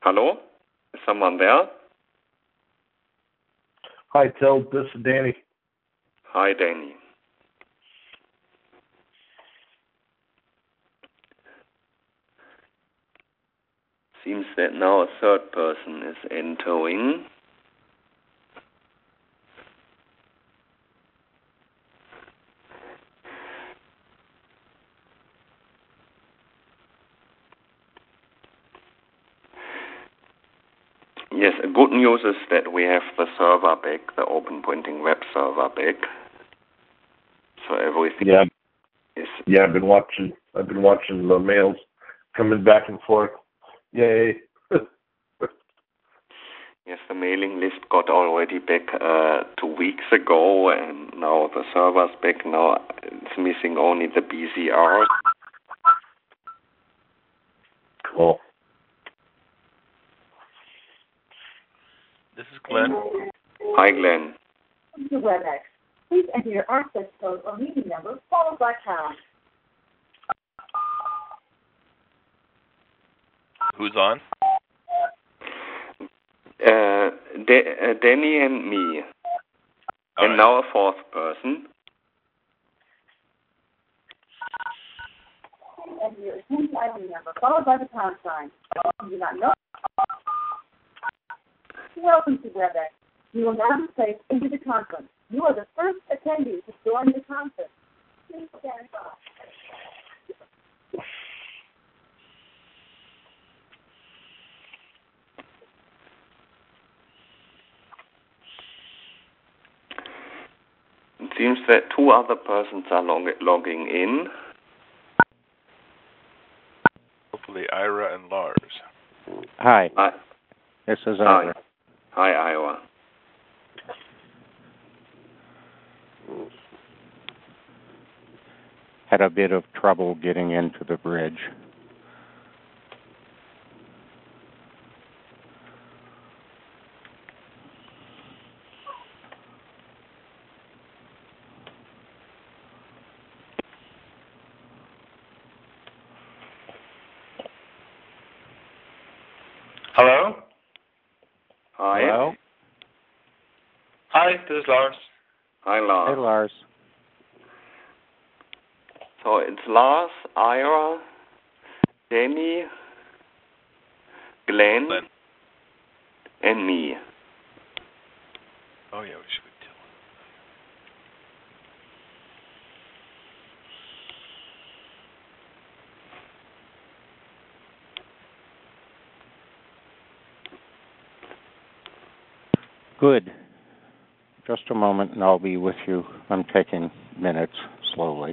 Hello? Is someone there? Hi, Till. This is Danny. Hi, Danny. Seems that now a third person is entering. Yes, good news is that we have the server back, the Open Printing web server back. So everything is... Yeah, I've been watching the mails coming back and forth. Yay. Yes, the mailing list got already back 2 weeks ago, and now the server's back. Now it's missing only the BCR. Cool. This is Glenn. Hi, Glenn. To WebEx. Please enter your access code or meeting number followed by pound. Who's on? Danny and me. All and right. now a fourth person. Enter your attendee ID number followed by the pound sign. You do not know. Welcome to WebEx. You will now be placed into the conference. You are the first attendee to join the conference. Please stand by. It seems that two other persons are logging in. Hopefully Ira and Lars. Hi. Hi. This is Ira. Hi, Ira. Had a bit of trouble getting into the bridge. Hello? Hi. Hello? Hi, this is Lars. Hi, Lars. Hey, Lars. So it's Lars, Ira, Danny, Glenn, and me. Oh, yeah, we should be telling. Good. Just a moment and I'll be with you. I'm taking minutes slowly.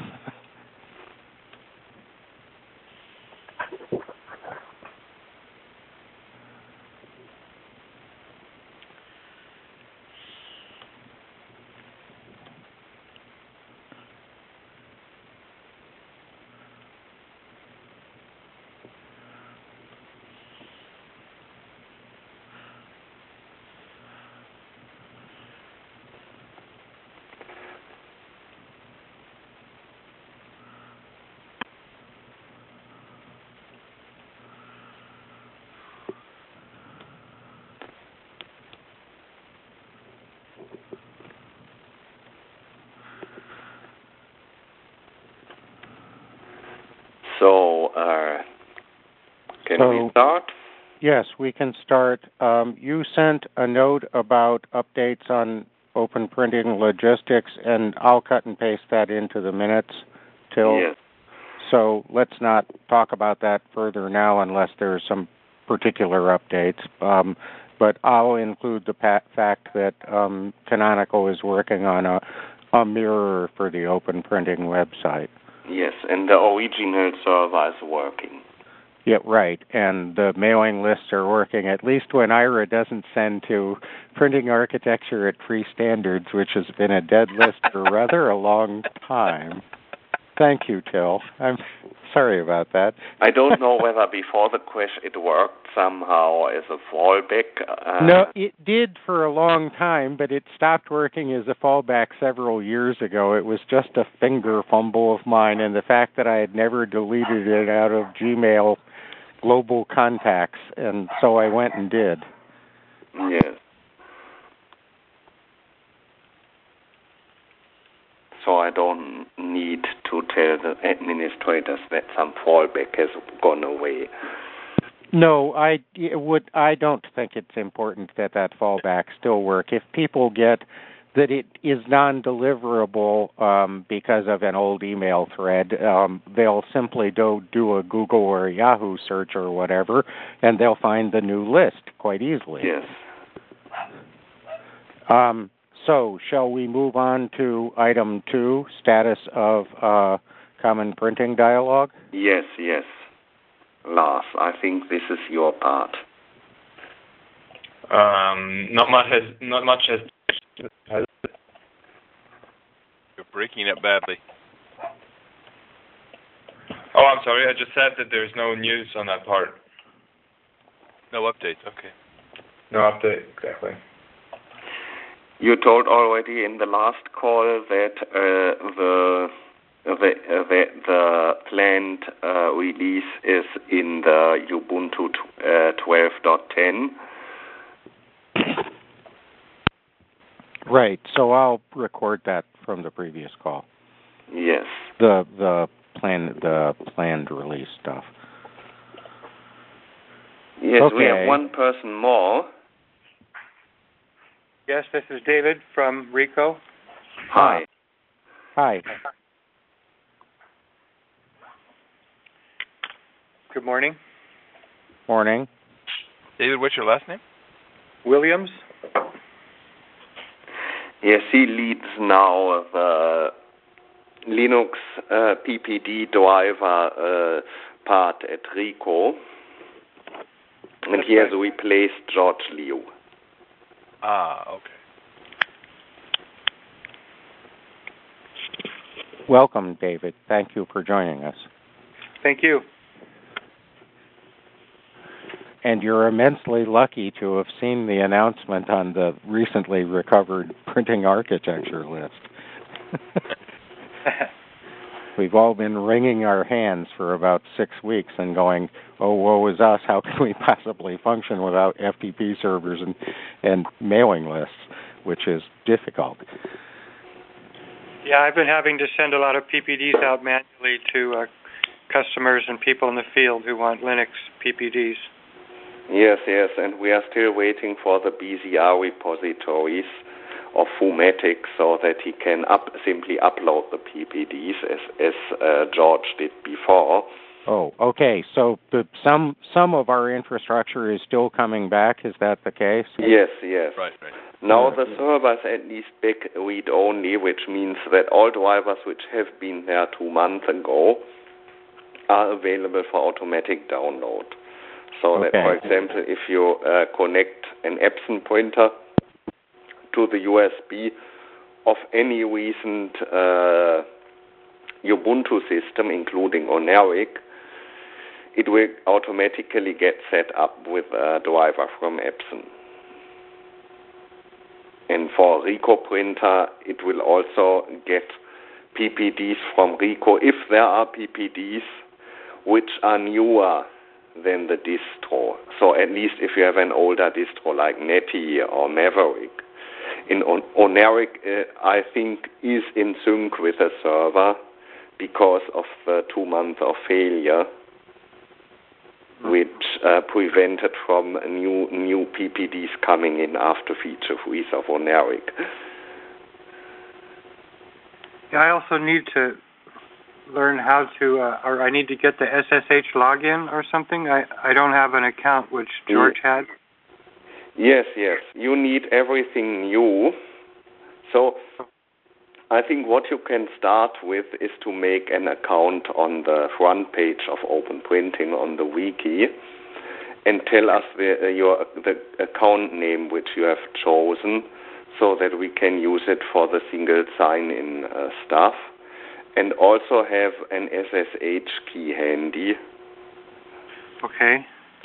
So, can we start? Yes, we can start. You sent a note about updates on open printing logistics, and I'll cut and paste that into the minutes, Till. Yes. So let's not talk about that further now unless there are some particular updates. But I'll include the fact that Canonical is working on a mirror for the open printing website. Yes, and the original server is working. Yeah, right. And the mailing lists are working, at least when Ira doesn't send to Printing Architecture at Free Standards, which has been a dead list for rather a long time. Thank you, Till. I'm sorry about that. I don't know whether before the crash it worked somehow as a fallback. No, it did for a long time, but it stopped working as a fallback several years ago. It was just a finger fumble of mine, and the fact that I had never deleted it out of Gmail global contacts, and so I went and did. Yes. So I don't need to tell the administrators that some fallback has gone away. No, I don't think it's important that fallback still work. If people get that it is non-deliverable because of an old email thread, they'll simply do a Google or a Yahoo search or whatever, and they'll find the new list quite easily. Yes. So, shall we move on to item 2, status of Common Printing Dialogue? Yes. Lars, I think this is your part. Not much has. You're breaking up badly. Oh, I'm sorry. I just said that there's no news on that part. No updates. Okay. No update, exactly. You told already in the last call that the planned release is in the Ubuntu 12.10. Right. So I'll record that from the previous call. Yes. The planned release stuff. Yes, okay. We have one person more. Yes, this is David from RICO. Hi. Hi. Good morning. Morning. David, what's your last name? Williams. Yes, he leads now the Linux PPD driver part at RICO. And he has replaced George Liu. Ah, okay. Welcome, David. Thank you for joining us. Thank you. And you're immensely lucky to have seen the announcement on the recently recovered printing architecture list. We've all been wringing our hands for about 6 weeks and going, oh, woe is us, how can we possibly function without FTP servers and mailing lists, which is difficult. Yeah, I've been having to send a lot of PPDs out manually to customers and people in the field who want Linux PPDs. Yes, and we are still waiting for the BZR repositories of Fumatic so that he can simply upload the PPDs as George did before. Oh, okay. So some of our infrastructure is still coming back. Is that the case? Yes. Right. Now the servers at least back read-only, which means that all drivers which have been there 2 months ago are available for automatic download. So that, for example, if you connect an Epson printer to the USB of any recent Ubuntu system, including Oneric, it will automatically get set up with a driver from Epson. And for RICO printer, it will also get PPDs from RICO if there are PPDs which are newer than the distro. So at least if you have an older distro like Netty or Maverick. In Oneric, I think, is in sync with the server because of the 2 months of failure, which prevented from new PPDs coming in after feature freeze of Oneric. Yeah, I also need to learn how to, or I need to get the SSH login or something. I don't have an account, which George had. Yes. You need everything new. So I think what you can start with is to make an account on the front page of Open Printing on the wiki and tell us the account name which you have chosen so that we can use it for the single sign-in stuff. And also have an SSH key handy. Okay.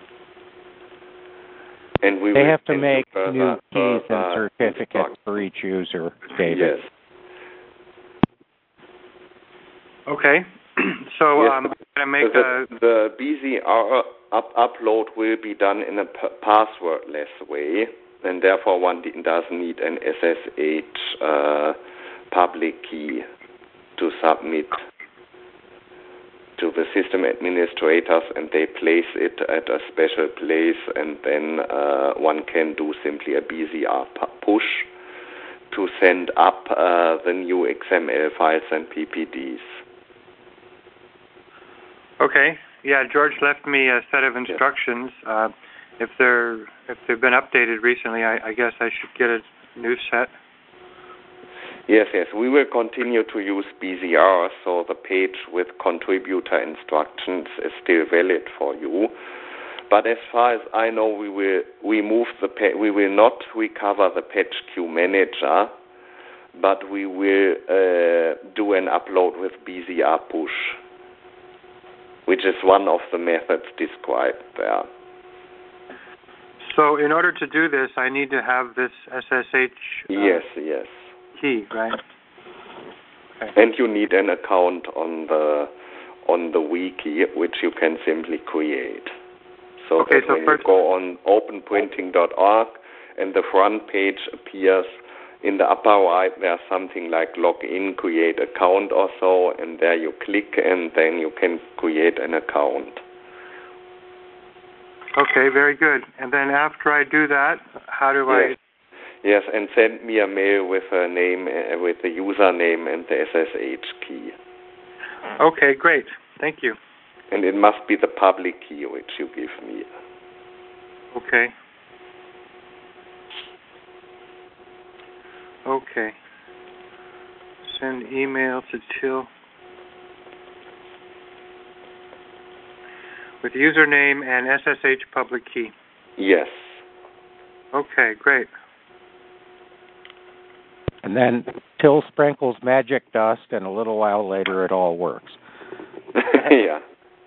And they have to make new keys and certificates for each user, David. Yes. Okay. So yes, Can I make the BZR upload will be done in a passwordless way, and therefore one doesn't need an SSH public key to submit to the system administrators, and they place it at a special place, and then one can do simply a BZR push to send up the new XML files and PPDs. Okay. Yeah, George left me a set of instructions. If they've been updated recently, I guess I should get a new set. Yes. We will continue to use BZR, so the page with contributor instructions is still valid for you. But as far as I know, we will not recover the patch queue manager, but we will do an upload with BZR push, which is one of the methods described there. So in order to do this, I need to have this SSH yes. key, right? Okay. And you need an account on the wiki, which you can simply create. So okay, that when you go on openprinting.org and the front page appears, in the upper right there's something like login, create account or so, and there you click and then you can create an account. Okay, very good. And then after I do that, how do I... Yes, and send me a mail with a name, with the username and the SSH key. Okay, great. Thank you. And it must be the public key which you give me. Okay. Okay. Send email to Till with username and SSH public key. Yes. Okay, great. And then Till sprinkles magic dust, and a little while later it all works. Yeah.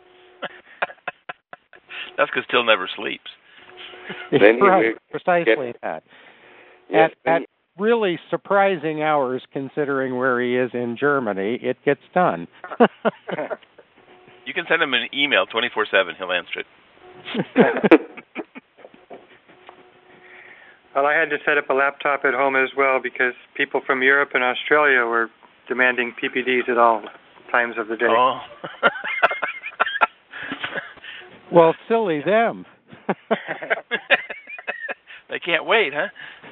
That's because Till never sleeps. Then right, precisely that. Yes, at really surprising hours, considering where he is in Germany, it gets done. You can send him an email 24/7. He'll answer it. Well, I had to set up a laptop at home as well because people from Europe and Australia were demanding PPDs at all times of the day. Oh. Well, silly them. They can't wait, huh?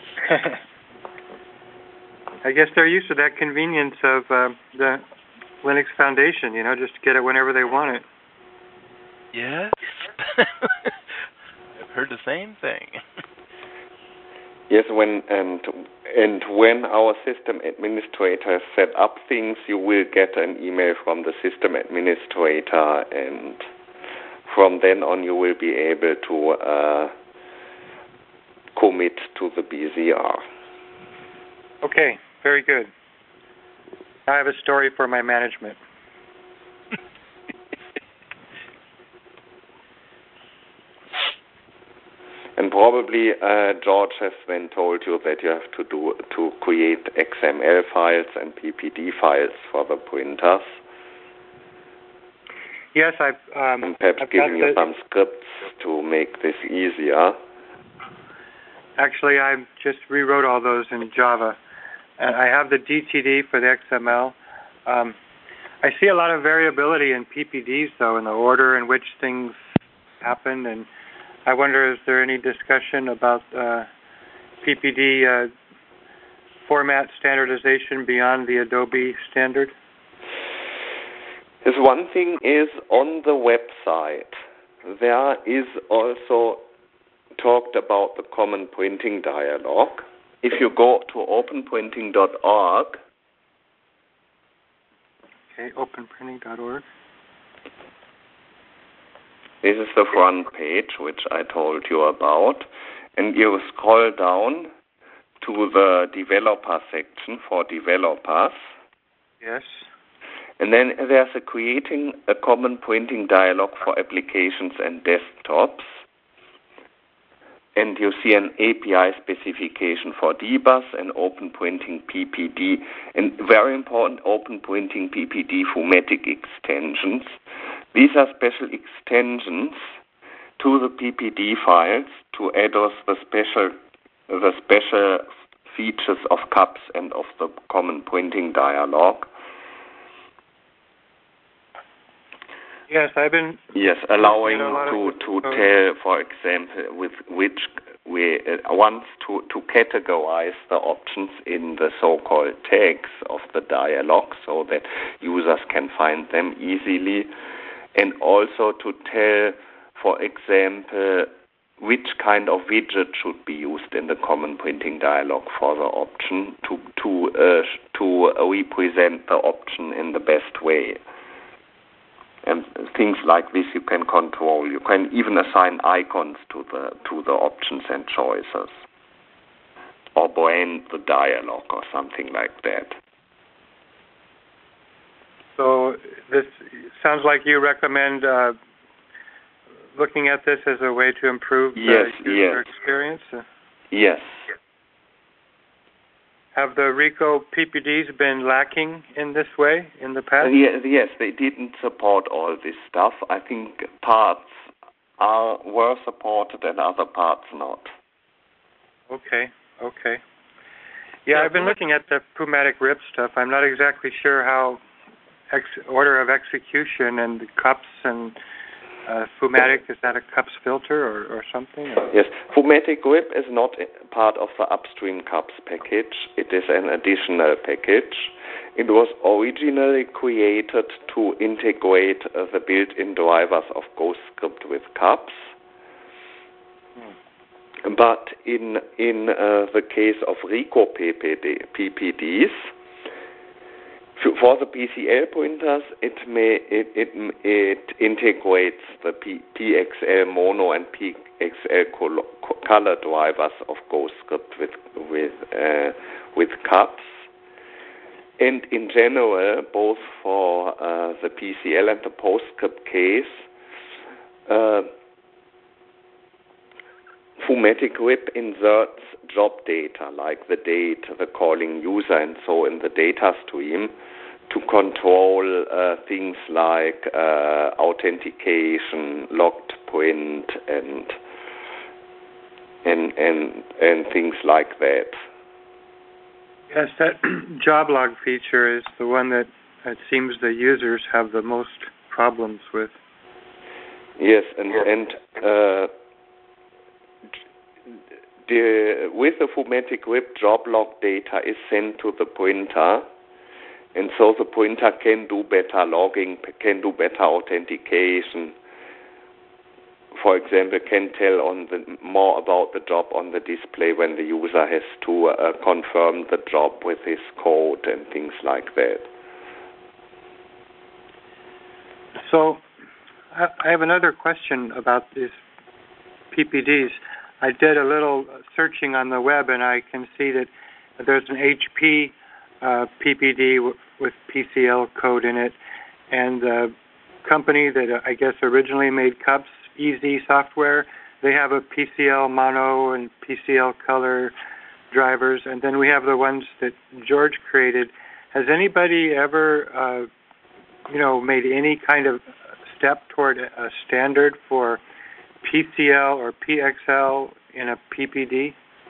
I guess they're used to that convenience of the Linux Foundation, just to get it whenever they want it. Yes. I've heard the same thing. Yes, when our system administrator set up things, you will get an email from the system administrator, and from then on you will be able to commit to the BZR. Okay, very good. I have a story for my management. And probably George has then told you that you have to create XML files and PPD files for the printers. Yes, I've and perhaps giving you some scripts to make this easier. Actually, I just rewrote all those in Java. And I have the DTD for the XML. I see a lot of variability in PPDs, though, in the order in which things happen. And I wonder, is there any discussion about PPD format standardization beyond the Adobe standard? Yes, one thing is on the website, there is also talked about the Common Printing Dialog. If you go to openprinting.org. Okay, openprinting.org. This is the front page, which I told you about. And you scroll down to the developer section for developers. Yes. And then there's creating a common printing dialog for applications and desktops. And you see an API specification for DBus and Open Printing PPD. And very important, Open Printing PPD fumetic extensions These are special extensions to the PPD files to address the special features of CUPS and of the Common Printing Dialog. Yes, I've been... Yes, allowing to tell, for example, with which we want to categorize the options in the so-called tags of the dialog so that users can find them easily, and also to tell, for example, which kind of widget should be used in the Common Printing Dialog for the option to represent the option in the best way. And things like this you can control. You can even assign icons to the options and choices, or brand the dialog or something like that. So this sounds like you recommend looking at this as a way to improve the user experience? Yes. Have the RICO PPDs been lacking in this way in the past? Yes, they didn't support all this stuff. I think parts were supported and other parts not. Okay. Yeah, I've been looking at the Fumatic RIP stuff. I'm not exactly sure how order of execution and the CUPS and Fumatic, is that a CUPS filter or something? Or? Yes, Fumatic RIP is not part of the upstream CUPS package. It is an additional package. It was originally created to integrate the built-in drivers of GhostScript with CUPS. But in the case of RICO PPDs, for the PCL printers, it integrates the PXL mono and PXL color drivers of GhostScript with CUPS. And in general, both for the PCL and the PostScript case, Fumatic RIP inserts job data like the date, the calling user, and so in the data stream to control things like authentication, locked print, and things like that. Yes, that job log feature is the one that it seems the users have the most problems with. Yes, and with the Fumatic RIP, job log data is sent to the printer, and so the printer can do better logging, can do better authentication. For example, can tell more about the job on the display when the user has to confirm the job with his code and things like that. So I have another question about these PPDs. I did a little searching on the web, and I can see that there's an HP PPD with PCL code in it, and the company that I guess originally made CUPS, EZ Software, they have a PCL mono and PCL color drivers, and then we have the ones that George created. Has anybody ever, made any kind of step toward a standard for PCL or PXL in a PPD?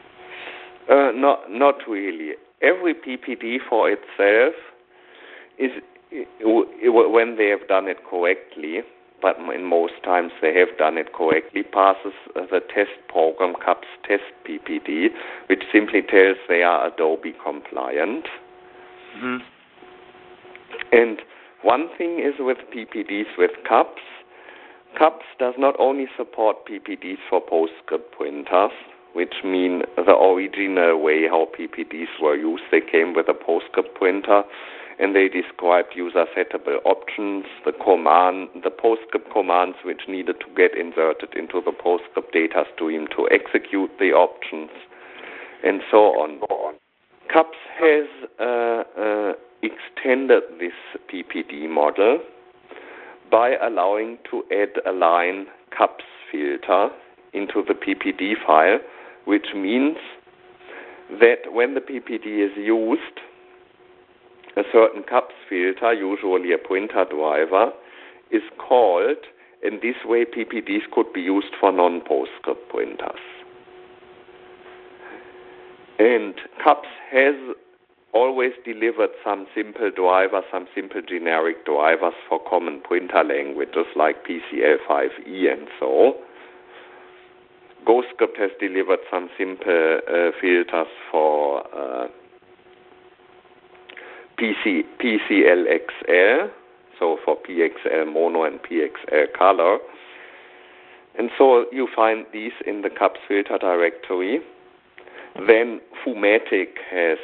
Not really. Every PPD for itself is, when they have done it correctly, but in most times they have done it correctly, passes the test program CUPS Test PPD, which simply tells they are Adobe compliant. Mm-hmm. And one thing is with PPDs with CUPS, CUPS does not only support PPDs for PostScript printers, which mean the original way how PPDs were used. They came with a PostScript printer, and they described user-settable options, the PostScript commands which needed to get inserted into the PostScript data stream to execute the options, and so on. CUPS has extended this PPD model by allowing to add a line CUPS filter into the PPD file, which means that when the PPD is used, a certain CUPS filter, usually a printer driver, is called, and this way PPDs could be used for non-PostScript printers. And CUPS has always delivered some simple drivers, some simple generic drivers for common printer languages like PCL5E and so. GoScript has delivered some simple filters for PCLXL, so for PXL mono and PXL color. And so you find these in the CUPS filter directory. Then Fumatic has,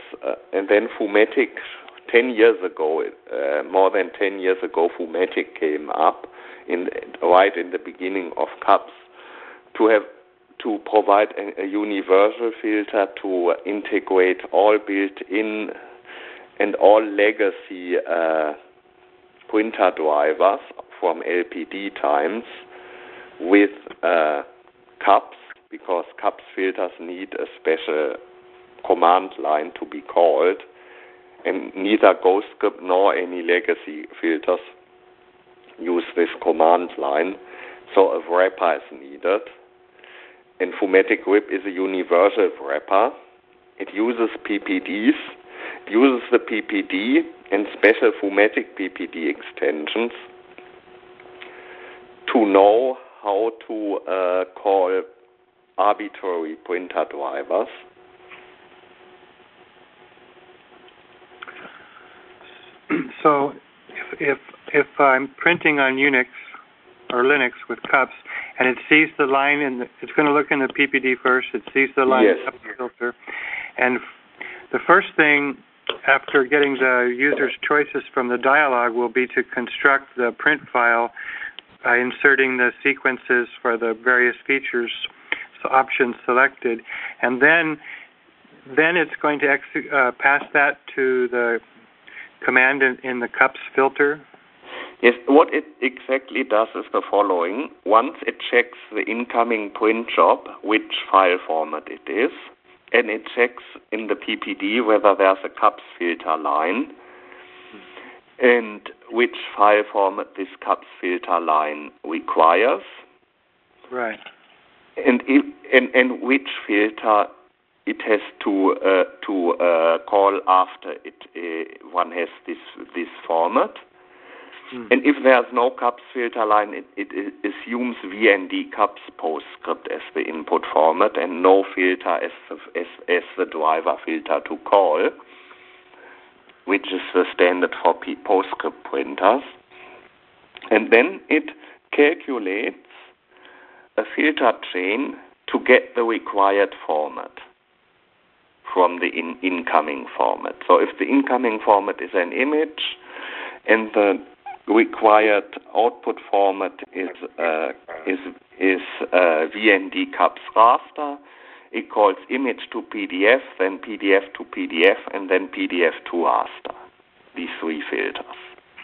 10 years ago, more than 10 years ago, Fumatic came up right in the beginning of CUPS to provide a universal filter to integrate all built-in and all legacy printer drivers from LPD times with CUPS, because CUPS filters need a special command line to be called, and neither GoScript nor any legacy filters use this command line, so a wrapper is needed. And Fumatic WIP is a universal wrapper. It uses PPDs, it uses the PPD and special Fumatic PPD extensions to know how to call arbitrary printer drivers. So if I'm printing on Unix or Linux with CUPS and it sees the line it's going to look in the PPD first, it sees the line CUPS filter, and the first thing after getting the user's choices from the dialog will be to construct the print file by inserting the sequences for the various features, so options selected, and then it's going to pass that to the command in the CUPS filter. Yes, what it exactly does is the following. Once it checks the incoming print job, which file format it is, and it checks in the PPD whether there's a CUPS filter line and which file format this CUPS filter line requires. Right. And which filter it has to call after one has this format. And if there's no CUPS filter line, it assumes VND CUPS PostScript as the input format and no filter as the driver filter to call, which is the standard for PostScript printers. And then it calculates a filter chain to get the required format from the incoming format. So if the incoming format is an image and the required output format is VND CUPS raster, it calls image to PDF, then PDF to PDF, and then PDF to raster. These three filters.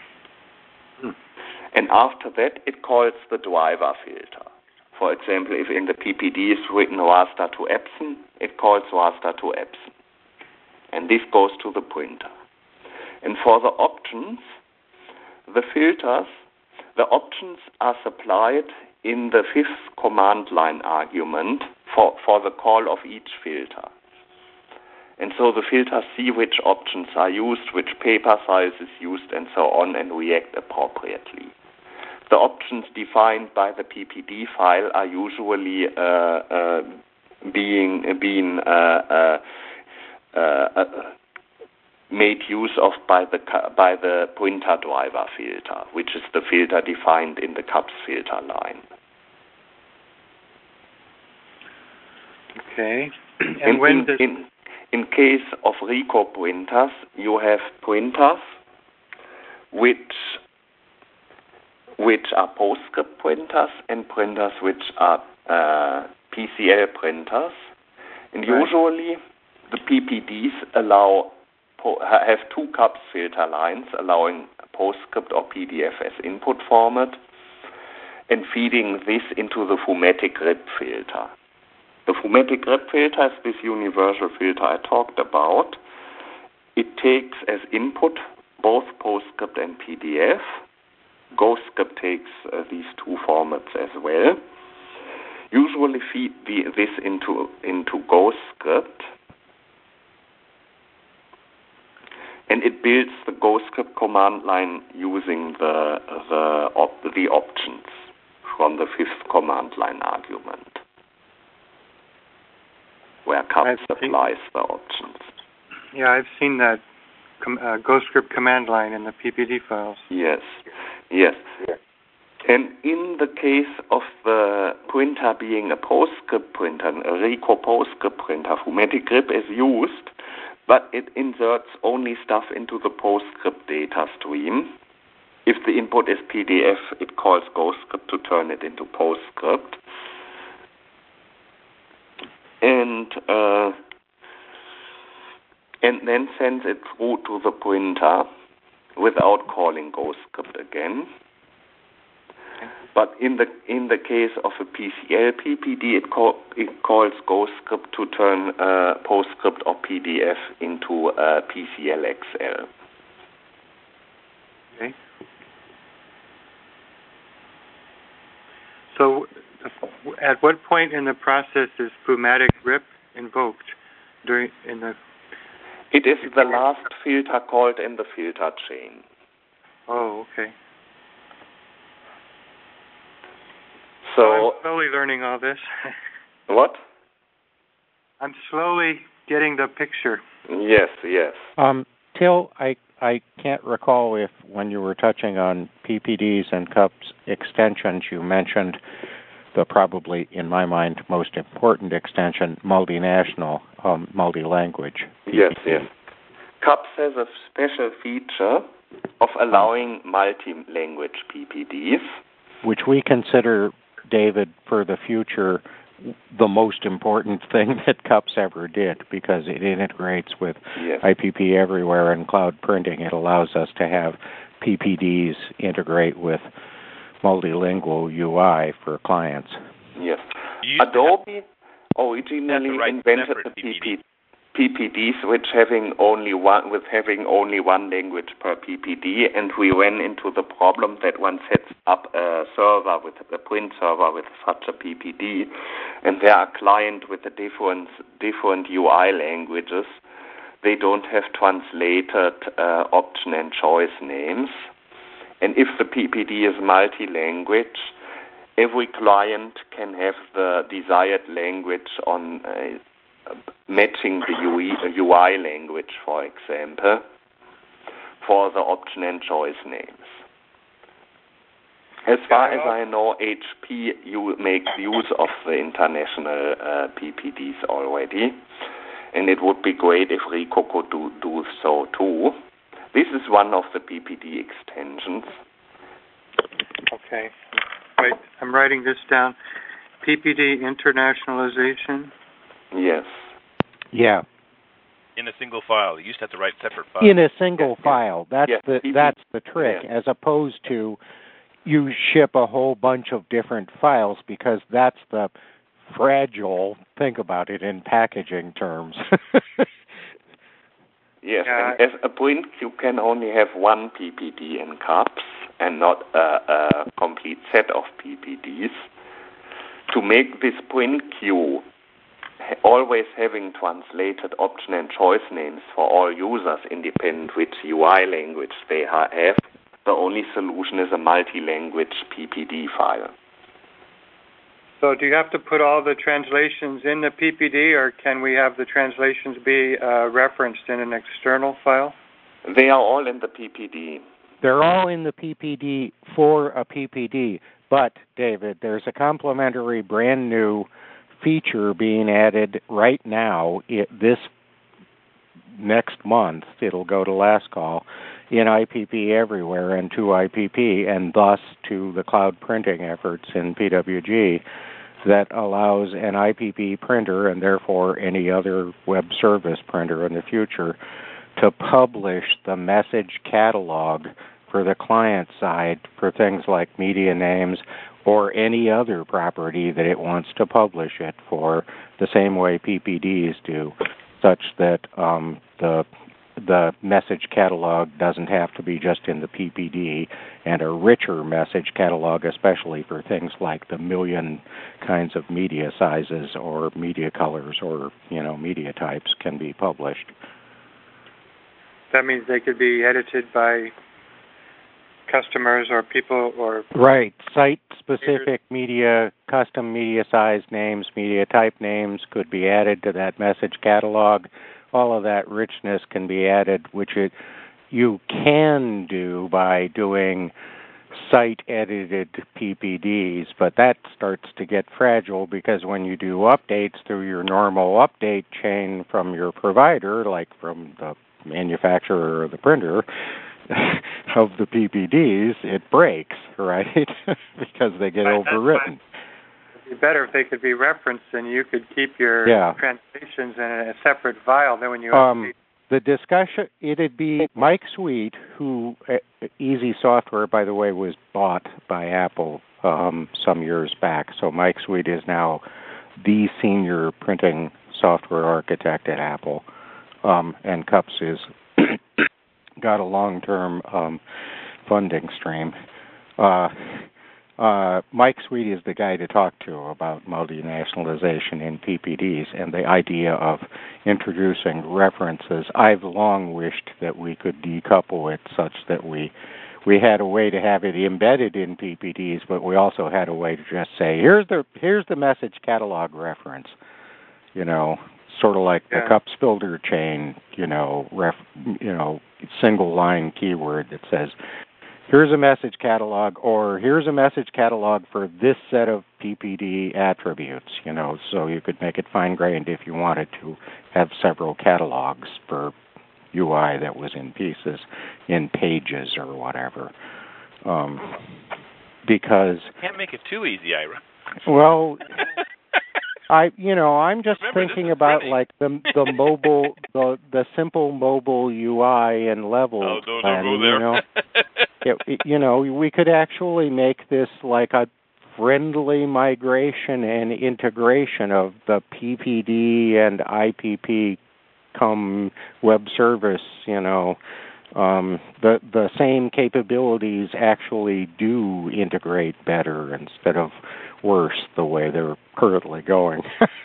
And after that, it calls the driver filter. For example, if in the PPD is written raster to Epson, it calls raster to Epson. And this goes to the printer. And for the options, the options are supplied in the fifth command line argument for the call of each filter. And so the filters see which options are used, which paper size is used, and so on, and react appropriately. The options defined by the PPD file are usually being made use of by the printer driver filter, which is the filter defined in the CUPS filter line. Okay. And in case of Ricoh printers, you have printers which are PostScript printers and printers which are PCL printers. And usually the PPDs have two CUPS filter lines allowing PostScript or PDF as input format and feeding this into the Fumatic RIP filter. The Fumatic RIP filter is this universal filter I talked about. It takes as input both PostScript and PDF GhostScript takes these two formats as well. Usually feed this into GhostScript, and it builds the GhostScript command line using the options from the fifth command line argument, where CUPS applies the options. Yeah, I've seen that GhostScript command line in the PPD files. Yes. And in the case of the printer being a PostScript printer, a Ricoh PostScript printer, Fumetic Grip is used, but it inserts only stuff into the PostScript data stream. If the input is PDF, it calls GhostScript to turn it into PostScript. And then sends it through to the printer without calling GhostScript again. But in the case of a PCL PPD, it calls GhostScript to turn PostScript or PDF into PCL XL. Okay. So, at what point in the process is Fumatic Grip invoked? It is the last filter called in the filter chain. Oh, okay. So I'm slowly learning all this. What? I'm slowly getting the picture. Yes. Till, I can't recall if when you were touching on PPDs and CUPS extensions, you mentioned the probably, in my mind, most important extension, multinational, multi-language. Yes. CUPS has a special feature of allowing multi-language PPDs, which we consider, David, for the future, the most important thing that CUPS ever did, because it integrates with IPP Everywhere and cloud printing. It allows us to have PPDs integrate with multilingual UI for clients. Yes. Adobe originally invented the PPDs with having only one language per PPD, and we ran into the problem that one sets up a print server with such a PPD, and there are clients with the different UI languages. They don't have translated option and choice names. And if the PPD is multi-language, every client can have the desired language on matching the UI language, for example, for the option and choice names. As far as I know, HP makes use of the international PPDs already, and it would be great if Ricoh could do so too. This is one of the PPD extensions. Okay. Wait, I'm writing this down. PPD internationalization? Yes. Yeah. In a single file. You used to have to write separate files. In a single file. That's the trick, as opposed to you ship a whole bunch of different files, because that's the fragile, think about it in packaging terms. Yes, and as a print queue can only have one PPD in CUPS and not a complete set of PPDs. To make this print queue always having translated option and choice names for all users, independent which UI language they have, the only solution is a multi-language PPD file. So do you have to put all the translations in the PPD, or can we have the translations be referenced in an external file? They are all in the PPD. They're all in the PPD for a PPD. But, David, there's a complementary brand new feature being added right now, this next month. It'll go to last call in IPP Everywhere and to IPP, and thus to the cloud printing efforts in PWG, that allows an IPP printer, and therefore any other web service printer in the future, to publish the message catalog for the client side for things like media names or any other property that it wants to publish it for, the same way PPDs do, such that the the message catalog doesn't have to be just in the PPD, and a richer message catalog, especially for things like the million kinds of media sizes or media colors or, media types, can be published. That means they could be edited by customers or people or... Right. Site-specific media, custom media size names, media type names could be added to that message catalog. All of that richness can be added, which you can do by doing site-edited PPDs, but that starts to get fragile because when you do updates through your normal update chain from your provider, like from the manufacturer or the printer of the PPDs, it breaks, right? Because they get overwritten. It'd be better if they could be referenced and you could keep your translations in a separate file. Then when you update... The discussion, it'd be Mike Sweet, who, Easy Software, by the way, was bought by Apple some years back. So Mike Sweet is now the senior printing software architect at Apple. And CUPS is got a long-term funding stream. Mike Sweet is the guy to talk to about multinationalization in PPDs and the idea of introducing references. I've long wished that we could decouple it such that we had a way to have it embedded in PPDs, but we also had a way to just say, here's the message catalog reference, sort of like the CUPS filter chain, single line keyword that says, here's a message catalog, or here's a message catalog for this set of PPD attributes, so you could make it fine-grained if you wanted to have several catalogs for UI that was in pieces, in pages or whatever. Because... Can't make it too easy, Ira. Well... I'm just thinking about like the mobile, the simple mobile UI and levels. Oh, don't go there. We could actually make this like a friendly migration and integration of the PPD and IPP come web service. The same capabilities actually do integrate better instead of worse the way they're currently going.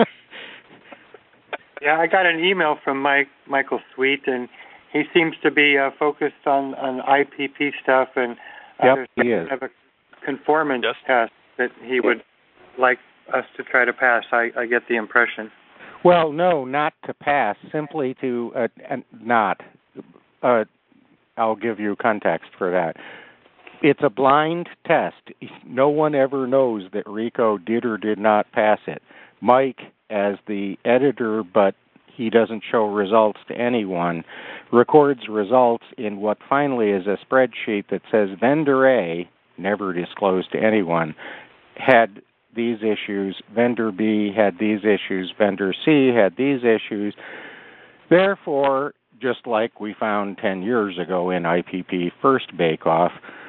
Yeah, I got an email from Michael Sweet, and he seems to be focused on IPP stuff, and there's kind of a conformance test that he would like us to try to pass. I get the impression. Well, no, not to pass, simply to not. I'll give you context for that. It's a blind test. No one ever knows that Rico did or did not pass it. Mike, as the editor, but he doesn't show results to anyone, records results in what finally is a spreadsheet that says vendor A, never disclosed to anyone, had these issues, vendor B had these issues, vendor C had these issues. Therefore, just like we found 10 years ago in IPP First Bake Off,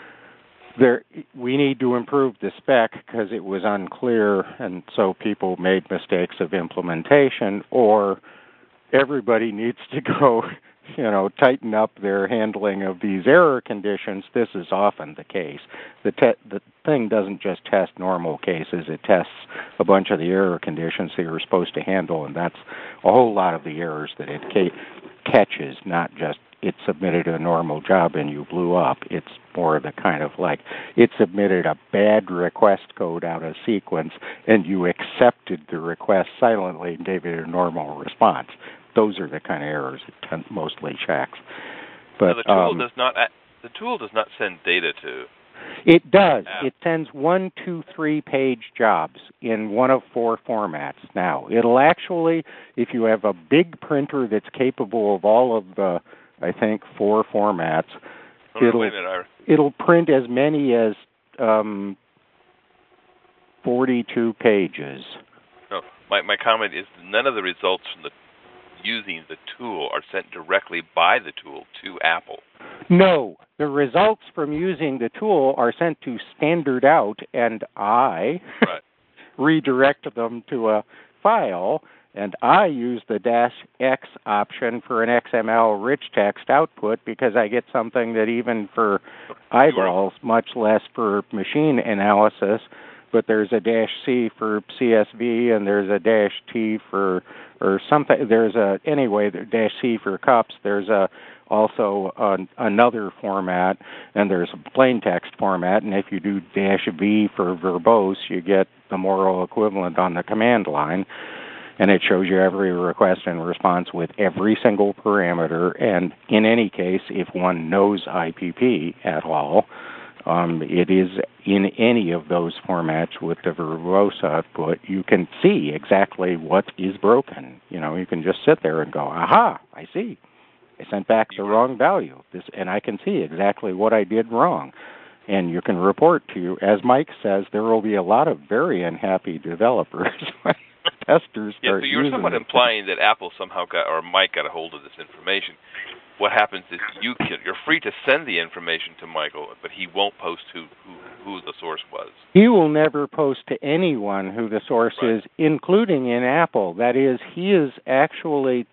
we need to improve the spec because it was unclear, and so people made mistakes of implementation, or everybody needs to go, tighten up their handling of these error conditions. This is often the case. The thing doesn't just test normal cases. It tests a bunch of the error conditions that you're supposed to handle, and that's a whole lot of the errors that it catches, not just it submitted a normal job and you blew up. It's more the kind of like it submitted a bad request code out of sequence and you accepted the request silently and gave it a normal response. Those are the kind of errors it mostly checks. But now the tool does not send data to. It does. It sends 1, 2, 3 page jobs in one of 4 formats. Now, it'll actually, if you have a big printer that's capable of all of the, I think, 4 formats, it'll print as many as 42 pages. No, my comment is none of the results from using the tool are sent directly by the tool to Apple. No, the results from using the tool are sent to Standard Out, and I redirect them to a file And I use the -X option for an XML rich text output because I get something that even for eyeballs, much less for machine analysis, but there's a -C for CSV and there's a -T for, or something, there's a, anyway, the -C for cups, there's also another format, and there's a plain text format, and if you do -V for verbose, you get the moral equivalent on the command line, and it shows you every request and response with every single parameter, and in any case, if one knows IPP at all, it is in any of those formats with the verbose output, you can see exactly what is broken. You know, you can just sit there and go, aha, I see. I sent back the wrong value, and I can see exactly what I did wrong. And you can report to you, as Mike says, there will be a lot of very unhappy developers when testers start so you're somewhat implying that Apple somehow got, or Mike got a hold of this information. What happens is you're free to send the information to Michael, but he won't post who the source was. He will never post to anyone who the source is, including in Apple. That is, he is actually,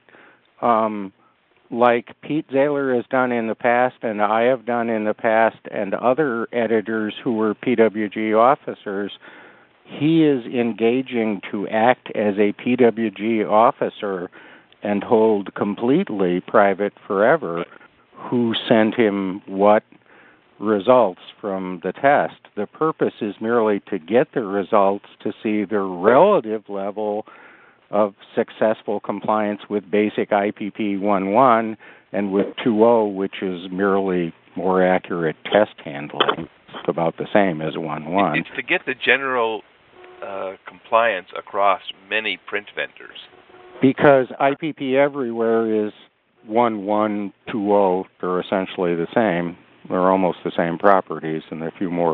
like Pete Zahler has done in the past, and I have done in the past, and other editors who were PWG officers, he is engaging to act as a PWG officer and hold completely private forever who sent him what results from the test. The purpose is merely to get the results to see the relative level of successful compliance with basic IPP 1.1 and with 2.0, which is merely more accurate test handling. It's about the same as 1.1. It's to get the general compliance across many print vendors. Because IPP everywhere is 1.1, 2.0. They're essentially the same. They're almost the same properties, and a few more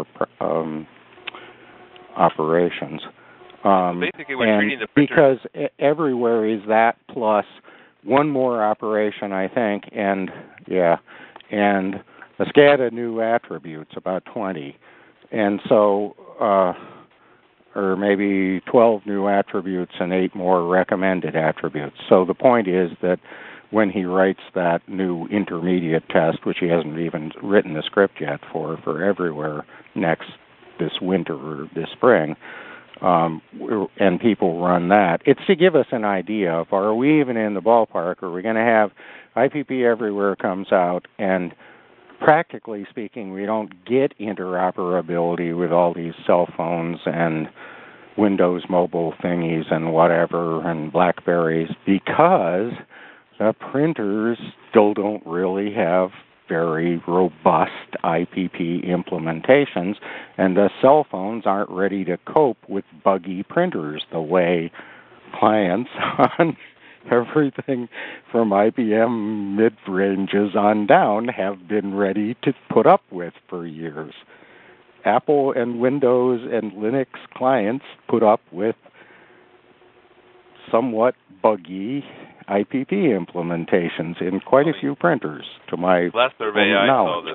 operations. Basically, we're treating the printer... Because everywhere is that plus one more operation, I think, and a SCADA new attributes, about 20. And so... or maybe 12 new attributes and 8 more recommended attributes. So the point is that when he writes that new intermediate test, which he hasn't even written the script yet for everywhere this winter or this spring, and people run that, it's to give us an idea of, are we even in the ballpark? Are we going to have IPP everywhere comes out, and practically speaking, we don't get interoperability with all these cell phones and Windows mobile thingies and whatever and Blackberries because the printers still don't really have very robust IPP implementations, and the cell phones aren't ready to cope with buggy printers the way clients on everything from IBM mid-ranges on down have been ready to put up with for years. Apple and Windows and Linux clients put up with somewhat buggy IPP implementations in quite a few printers, to my last survey I knowledge.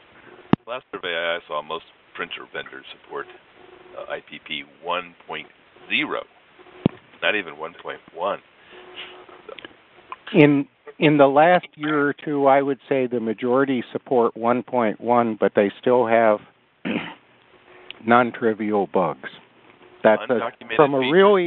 saw most printer vendors support IPP 1.0, not even 1.1. In the last year or two, I would say the majority support 1.1, but they still have non-trivial bugs. That's from a really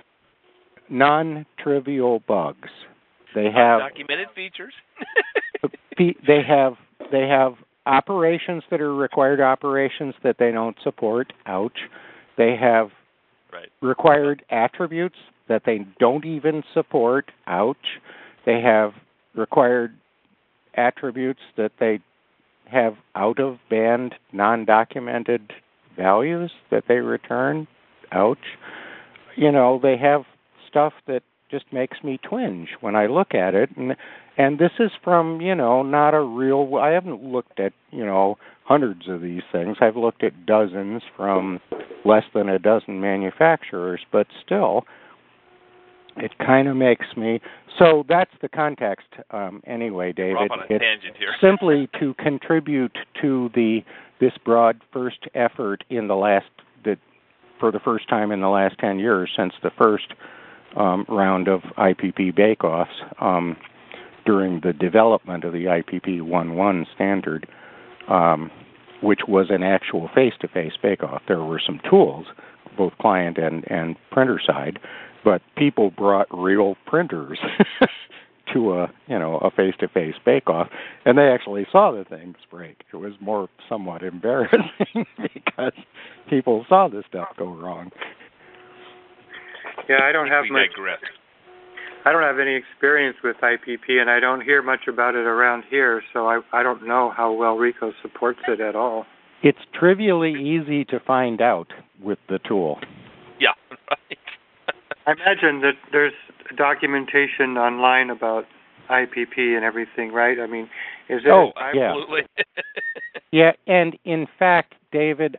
non-trivial bugs. They have documented features. they have operations that are required operations that they don't support. Ouch. They have required attributes that they don't even support. Ouch. They have required attributes that they have out-of-band, non-documented values that they return. Ouch. You know, they have stuff that just makes me twinge when I look at it. And this is from, not a real... I haven't looked at, hundreds of these things. I've looked at dozens from less than a dozen manufacturers, but still... It kind of makes me... So that's the context anyway, David. We're off on a tangent here. Simply to contribute to this broad first effort for the first time in the last 10 years since the first round of IPP bake-offs during the development of the IPP 1.1 standard, which was an actual face-to-face bake-off. There were some tools, both client and printer side, but people brought real printers to a face-to-face bake-off, and they actually saw the things break. It was more somewhat embarrassing because people saw this stuff go wrong. Yeah, I don't have any experience with IPP, and I don't hear much about it around here, so I don't know how well RICO supports it at all. It's trivially easy to find out with the tool. Yeah, right. I imagine that there's documentation online about IPP and everything, right? I mean, is it? Oh, yeah. Absolutely. Yeah, and in fact, David,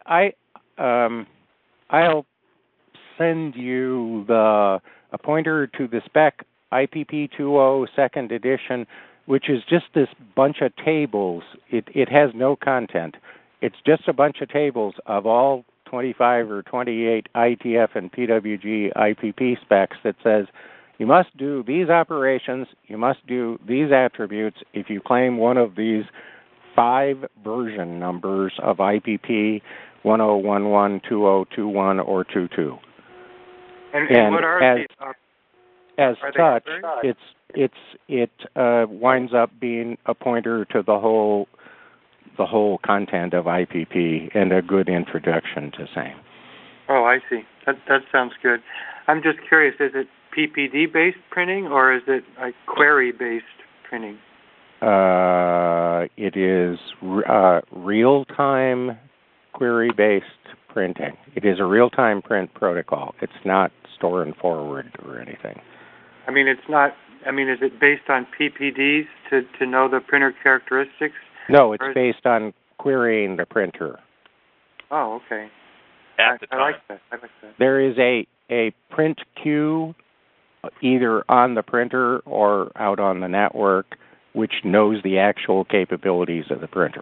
I'll send you a pointer to the spec IPP 2.0 second edition, which is just this bunch of tables. It has no content. It's just a bunch of tables of all 25 or 28 IETF and PWG IPP specs that says you must do these operations, you must do these attributes if you claim one of these 5 version numbers of IPP 1.0.1.1, 2.0.2.1, or 2.2. And what are these? As such, it winds up being a pointer to the whole content of IPP and a good introduction to same. Oh, I see. That sounds good. I'm just curious, is it PPD-based printing or is it like query-based printing? It is real-time query-based printing. It is a real-time print protocol. It's not store and forward or anything. I mean, it's not. I mean, is it based on PPDs to know the printer characteristics? No, it's based on querying the printer. Oh, okay. At the time. I like that. There is a print queue either on the printer or out on the network which knows the actual capabilities of the printer.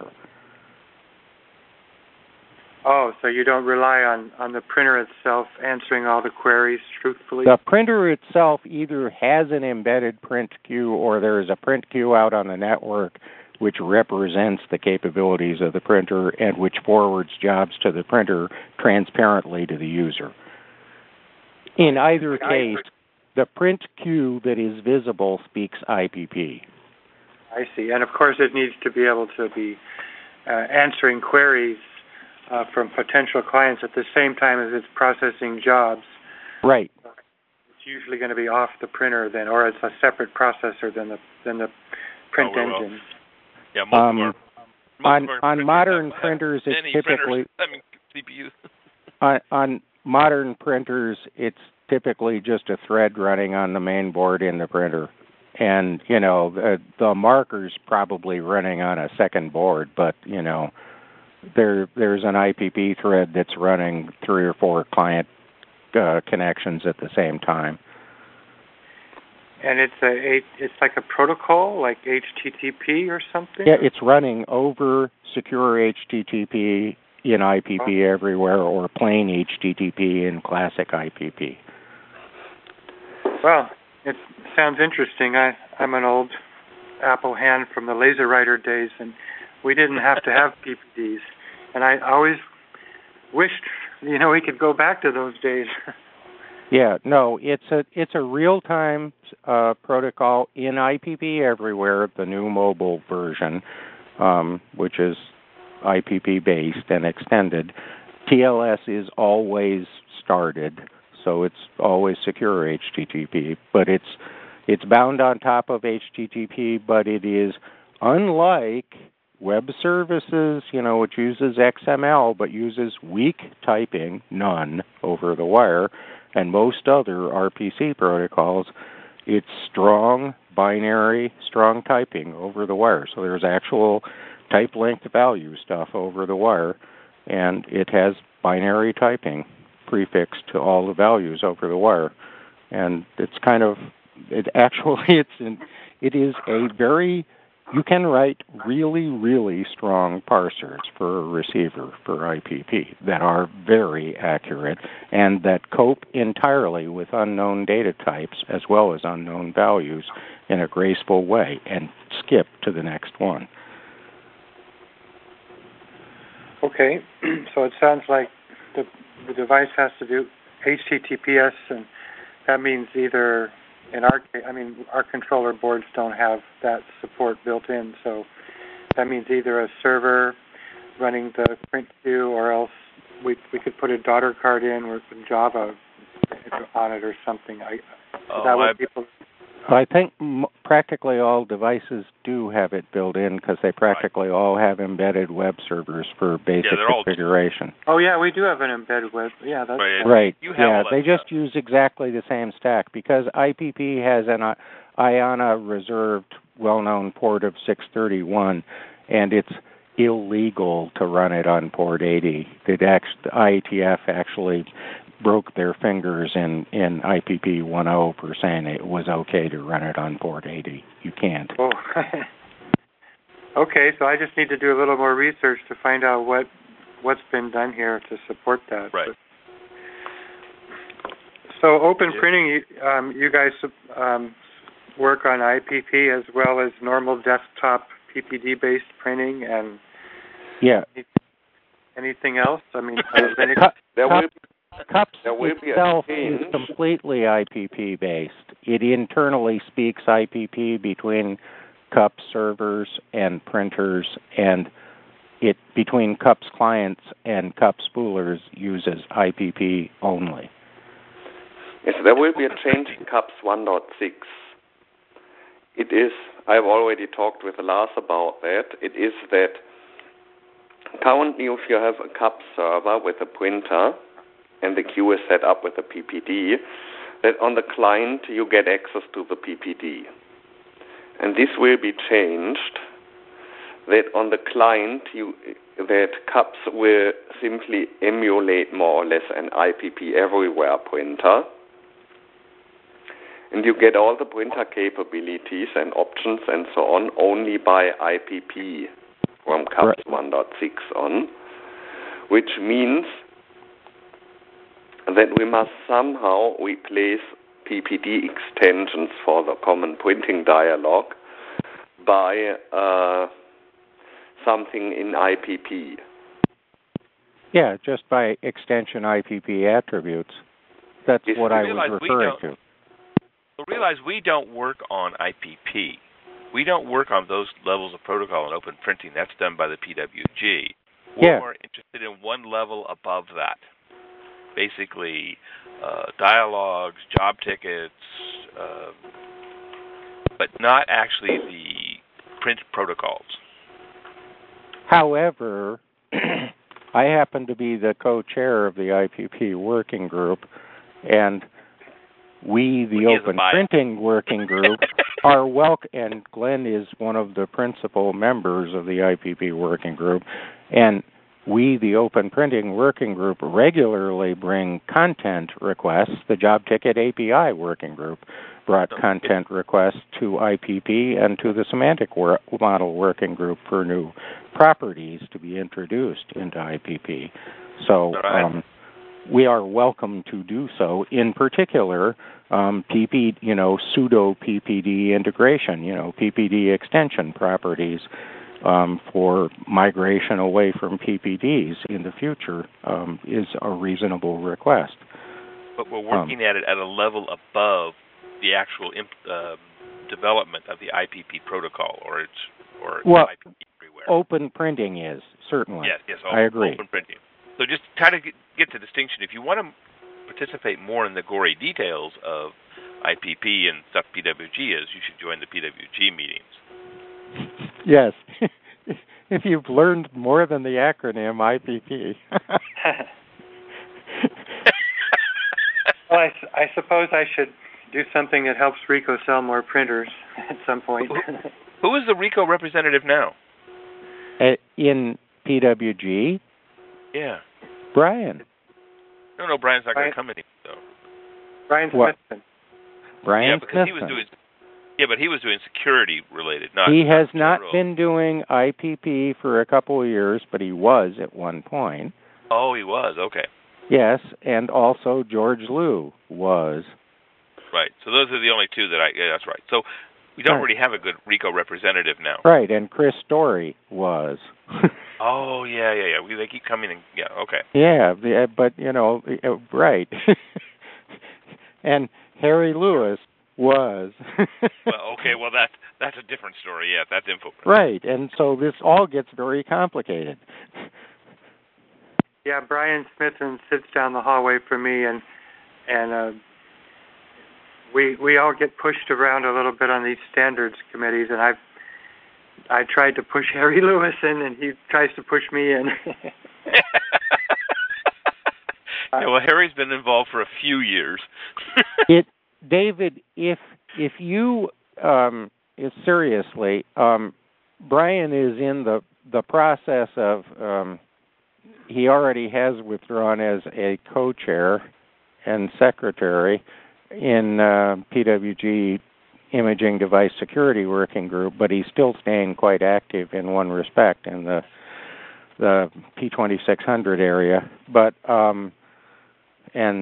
Oh, so you don't rely on the printer itself answering all the queries truthfully? The printer itself either has an embedded print queue or there is a print queue out on the network which represents the capabilities of the printer and which forwards jobs to the printer transparently to the user. In either case, the print queue that is visible speaks IPP. I see. And of course it needs to be able to be answering queries from potential clients at the same time as it's processing jobs. Right. It's usually going to be off the printer then, or it's a separate processor than the print engine. Yeah, on modern printers, it's typically CPUs. on modern printers, it's typically just a thread running on the main board in the printer, and the marker's probably running on a second board, but there's an IPP thread that's running 3 or 4 client connections at the same time. And it's like a protocol, like HTTP or something? Yeah, it's running over secure HTTP in IPP everywhere or plain HTTP in classic IPP. Well, it sounds interesting. I'm an old Apple hand from the LaserWriter days, and we didn't have to have PPDs. And I always wished, we could go back to those days. Yeah, no, it's a real-time protocol in IPP everywhere, the new mobile version, which is IPP-based and extended. TLS is always started, so it's always secure HTTP, but it's bound on top of HTTP, but it is unlike web services, which uses XML but uses weak typing, none, over the wire, and most other RPC protocols, it's strong binary, strong typing over the wire. So there's actual type length value stuff over the wire, and it has binary typing prefixed to all the values over the wire. And it's it is a very you can write really, really strong parsers for a receiver for IPP that are very accurate and that cope entirely with unknown data types as well as unknown values in a graceful way and skip to the next one. Okay, so it sounds like the device has to do HTTPS, and that means either, in our case, our controller boards don't have that support built in, so that means either a server running the print queue, or else we could put a daughter card in with Java on it or something. I think practically all devices do have it built in because they practically all have embedded web servers for basic configuration. Oh, yeah, we do have an embedded web. Yeah, that's right. Yeah, they just use exactly the same stack because IPP has an IANA reserved, well-known port of 631, and it's illegal to run it on port 80. The IETF actually broke their fingers in IPP 1.0 for saying it was okay to run it on port 80. You can't. Oh. Okay, so I just need to do a little more research to find out what's been done here to support that. Right. So open printing, you guys work on IPP as well as normal desktop PPD-based printing and anything else? CUPS itself is completely IPP-based. It internally speaks IPP between CUPS servers and printers, and it between CUPS clients and CUPS spoolers uses IPP only. Yes, there will be a change in CUPS 1.6. It is, I've already talked with Lars about that, it is that currently if you have a CUPS server with a printer, and the queue is set up with a PPD, that on the client you get access to the PPD. And this will be changed, that on the client that CUPS will simply emulate more or less an IPP everywhere printer. And you get all the printer capabilities and options and so on only by IPP from CUPS 1.6 on, which means that we must somehow replace PPD extensions for the common printing dialog by something in IPP. Yeah, just by extension IPP attributes. That's what I was referring to. But realize we don't work on IPP. We don't work on those levels of protocol in open printing. That's done by the PWG. We're more interested in one level above that. Basically, dialogues, job tickets, but not actually the print protocols. However, I happen to be the co-chair of the IPP working group, and we, the Open Printing Working Group, are welcome, and Glenn is one of the principal members of the IPP Working Group, and we, the Open Printing Working Group, regularly bring content requests. The Job Ticket API Working Group brought content requests to IPP and to the Semantic Model Working Group for new properties to be introduced into IPP. So we are welcome to do so. In particular, pseudo PPD integration, PPD extension properties for migration away from PPDs in the future is a reasonable request. But we're working at it at a level above the actual development of the IPP protocol, or IPP everywhere. Open printing is, certainly. Yes, I agree. Open printing. So just try to get the distinction. If you want to participate more in the gory details of IPP and stuff PWG is, you should join the PWG meetings. Yes. If you've learned more than the acronym IPP. Well, I suppose I should do something that helps RICO sell more printers at some point. Who is the RICO representative now? In PWG? Yeah. Brian. No, Brian's not going to come anymore, though. Brian Smithson. Brian Smithson. Yeah, but he was doing security related, not. He has not general. been doing IPP for a couple of years, but he was at one point. Oh, he was. Okay. Yes, and also George Liu was. Right. So those are the only two that yeah, that's right. So we don't really have a good RICO representative now. Right, and Chris Story was. Oh, yeah. They keep coming in. Yeah, okay. Yeah, but, right. And Harry Lewis was. Well, okay, that's a different story. Yeah, that's info. Right, and so this all gets very complicated. Yeah, Brian Smithson sits down the hallway from me, and we all get pushed around a little bit on these standards committees, and I tried to push Harry Lewis in, and he tries to push me in. Yeah, well, Harry's been involved for a few years. David, if you seriously, Brian is in the process of. He already has withdrawn as a co-chair and secretary in PWG Imaging Device Security Working Group, but he's still staying quite active in one respect in the P2600 area, but and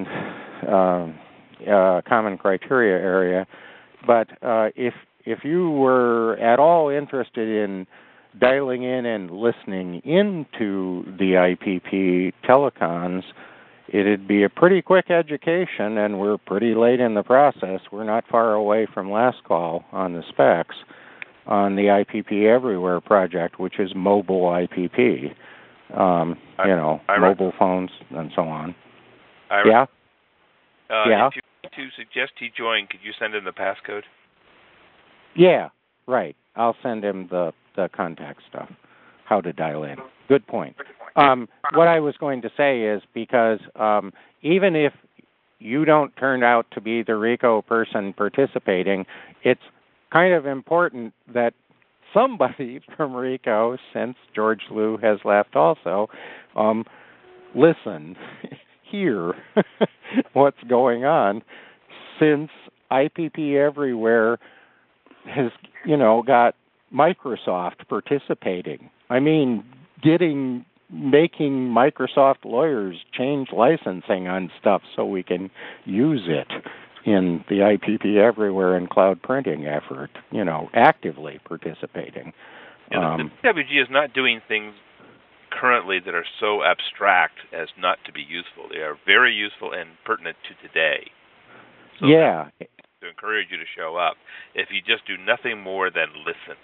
common criteria area. But if you were at all interested in dialing in and listening into the IPP telecons, it'd be a pretty quick education, and we're pretty late in the process. We're not far away from last call on the specs on the IPP Everywhere project, which is mobile IPP, mobile phones and so on. Yeah? If you need to suggest he join, could you send him the passcode? Yeah, right. I'll send him the contact stuff, how to dial in. Good point. What I was going to say is because even if you don't turn out to be the RICO person participating, it's kind of important that somebody from RICO, since George Liu has left also, listen, hear what's going on, since IPP Everywhere has, got Microsoft participating. I mean, making Microsoft lawyers change licensing on stuff so we can use it in the IPP Everywhere and cloud printing effort, actively participating. Yeah, the PWG is not doing things currently that are so abstract as not to be useful. They are very useful and pertinent to today. So yeah. To encourage you to show up if you just do nothing more than listen.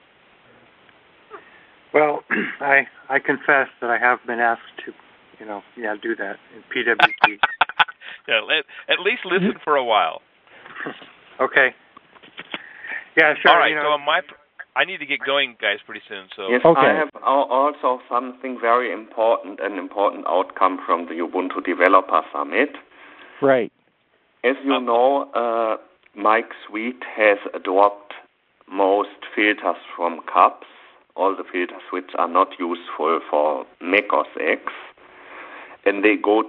Well, I confess that I have been asked to, do that in PWG. Yeah, at least listen for a while. Okay. Yeah, sure. All right, so I need to get going, guys, pretty soon. So yes, okay. I have also something very important, an important outcome from the Ubuntu Developer Summit. Right. As you know, Mike Sweet has dropped most filters from CUPS, all the filters which are not useful for Mac OS X, and they go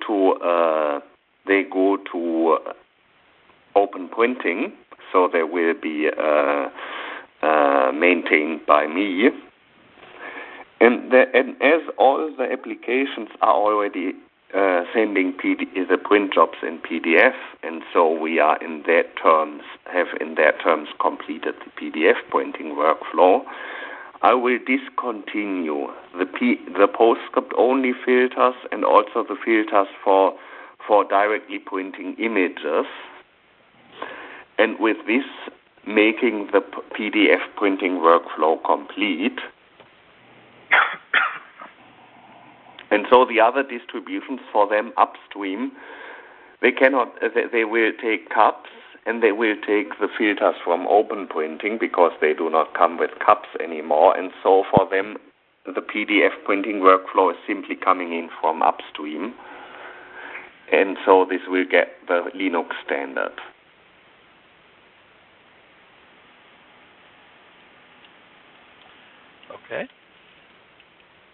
to Open Printing, so they will be maintained by me. And as all the applications are already sending the print jobs in PDF, and so we are in that terms completed the PDF printing workflow, I will discontinue the PostScript only filters and also the filters for directly printing images, and with this making the PDF printing workflow complete. And so the other distributions for them upstream, they will take CUPS and they will take the filters from Open Printing because they do not come with CUPS anymore. And so for them, the PDF printing workflow is simply coming in from upstream. And so this will get the Linux standard. Okay.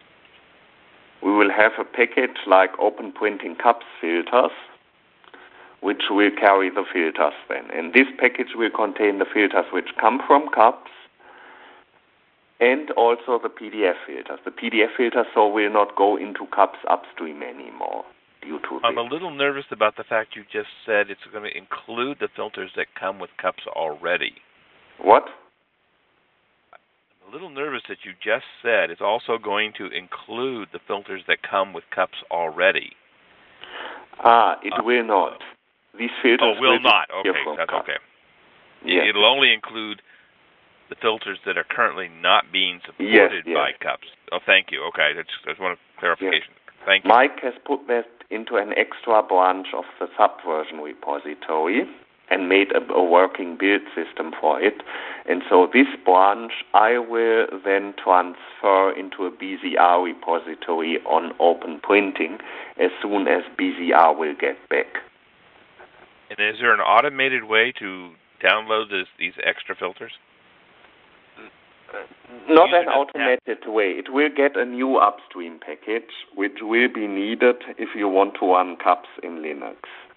We will have a package like Open Printing CUPS filters, which will carry the filters then. And this package will contain the filters which come from cups and also the PDF filters. The PDF filters, so, will not go into cups upstream anymore due to I'm this. a little nervous about the fact you just said it's going to include the filters that come with cups already. What? I'm a little nervous that you just said it's also going to include the filters that come with cups already. It will not. These filters will not. Okay, that's cups. okay. Yes. It'll only include the filters that are currently not being supported by cups. Oh, thank you. Okay, I just want a clarification. Yes. Thank you. Mike has put that into an extra branch of the Subversion repository and made a working build system for it. And so this branch I will then transfer into a BZR repository on Open Printing as soon as BZR will get back. And is there an automated way to download these extra filters? Not an automated way. It will get a new upstream package, which will be needed if you want to run cups in Linux.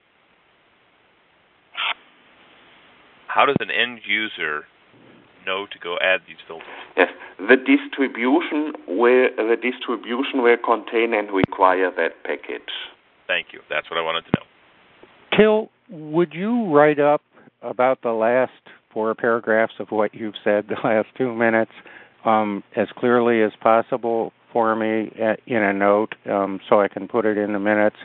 How does an end user know to go add these filters? Yes, the distribution will contain and require that package. Thank you. That's what I wanted to know. Till, would you write up about the last 4 paragraphs of what you've said the last 2 minutes as clearly as possible for me in a note so I can put it in the minutes?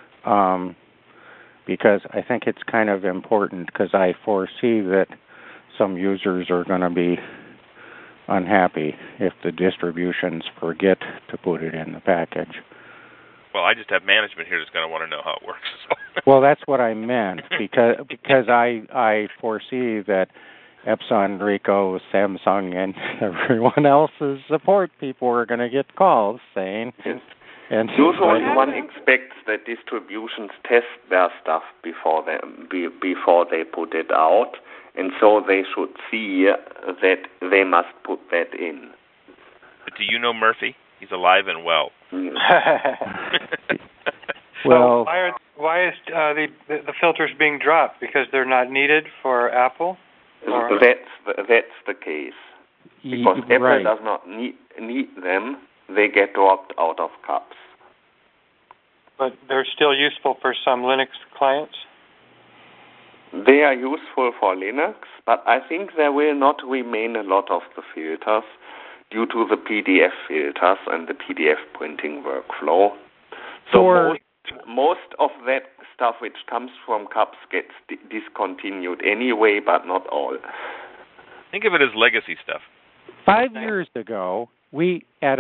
Because I think it's kind of important, because I foresee that some users are going to be unhappy if the distributions forget to put it in the package. Well, I just have management here that's going to want to know how it works. So. Well, that's what I meant, because I foresee that Epson, Ricoh, Samsung, and everyone else's support people are going to get calls saying... Yes. And usually one expects that distributions test their stuff before they put it out, and so they should see that they must put that in. But do you know Murphy? He's alive and well. Well, so why is the filters being dropped? Because they're not needed for Apple? Or? That's the case. Because Apple does not need them, they get dropped out of cups. But they're still useful for some Linux clients? They are useful for Linux, but I think there will not remain a lot of the filters due to the PDF filters and the PDF printing workflow. So most of that stuff which comes from cups gets discontinued anyway, but not all. Think of it as legacy stuff. 5 years ago, we at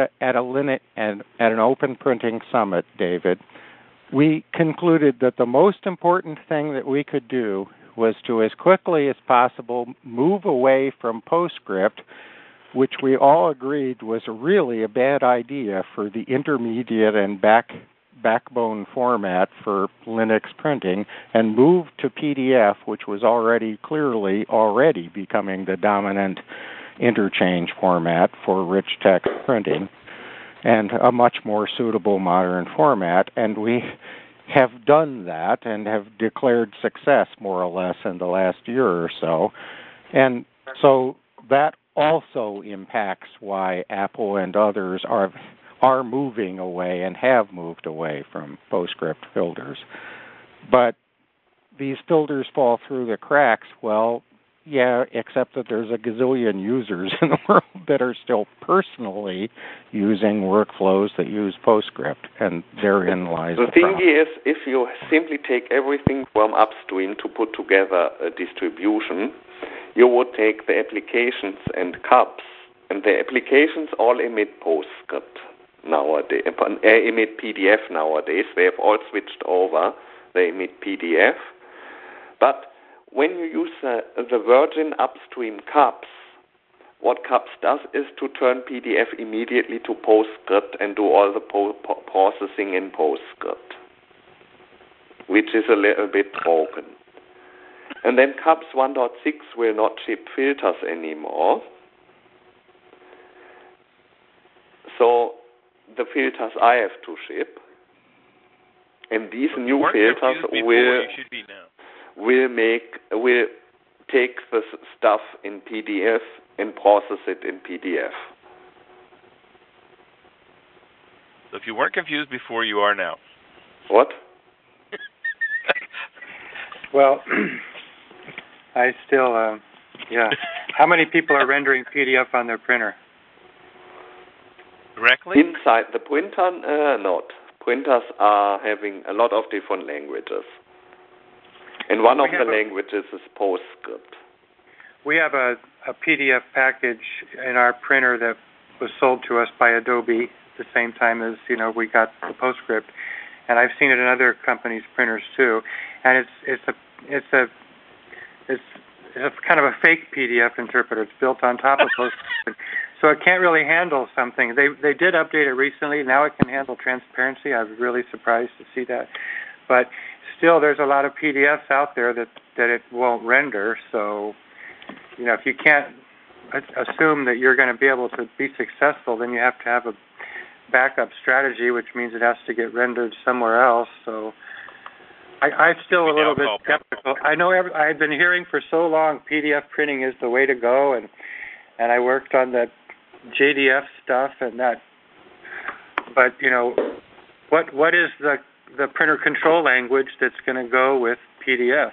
an Open Printing Summit, David, we concluded that the most important thing that we could do was to, as quickly as possible, move away from PostScript, which we all agreed was really a bad idea for the intermediate and backbone format for Linux printing, and move to PDF, which was already becoming the dominant interchange format for rich text printing, and a much more suitable modern format. And we have done that and have declared success more or less in the last year or so. And so that also impacts why Apple and others are moving away and have moved away from PostScript filters. But these filters fall through the cracks, well, yeah, except that there's a gazillion users in the world that are still personally using workflows that use PostScript, and therein lies the problem. The thing is, if you simply take everything from upstream to put together a distribution, you would take the applications and cups, and the applications all emit PostScript nowadays, emit PDF nowadays. They have all switched over. They emit PDF. But when you use the Virgin upstream cups, what cups does is to turn PDF immediately to PostScript and do all the processing in PostScript, which is a little bit broken. And then cups 1.6 will not ship filters anymore. So the filters I have to ship, and these new filters will... will take the stuff in PDF and process it in PDF. So if you weren't confused before, you are now. What? Well, I still, yeah. How many people are rendering PDF on their printer? Directly? Inside the printer, not. Printers are having a lot of different languages. And one of the languages is PostScript. We have a PDF package in our printer that was sold to us by Adobe at the same time as, we got the PostScript. And I've seen it in other companies' printers too. And it's a kind of a fake PDF interpreter. It's built on top of PostScript. So it can't really handle something. They did update it recently. Now it can handle transparency. I was really surprised to see that. But still, there's a lot of PDFs out there that it won't render. So, if you can't assume that you're going to be able to be successful, then you have to have a backup strategy, which means it has to get rendered somewhere else. So I'm still a little bit skeptical. I know I've been hearing for so long PDF printing is the way to go, and I worked on the JDF stuff and that. But what is the printer control language that's going to go with PDF?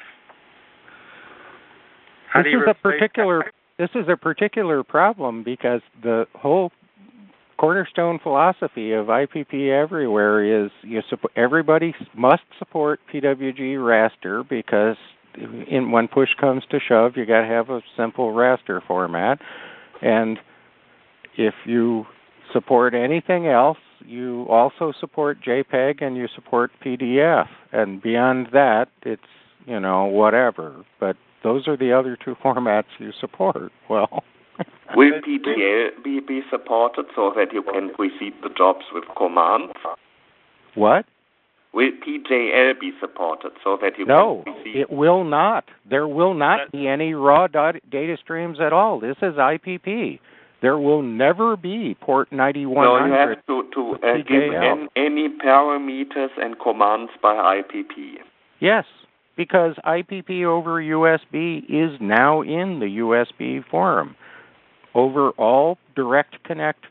How do you replace that? This is a particular problem because the whole cornerstone philosophy of IPP Everywhere is everybody must support PWG raster because when push comes to shove, you got to have a simple raster format. And if you support anything else, you also support JPEG and you support PDF. And beyond that, it's, whatever. But those are the other two formats you support. Well, will PGL be supported so that you can precede the jobs with commands? What? Will PJL be supported so that you can precede? No, it will not. There will not be any raw data streams at all. This is IPP. There will never be port 9100. No, you have to give any parameters and commands by IPP. Yes, because IPP over USB is now in the USB forum. Over all direct connect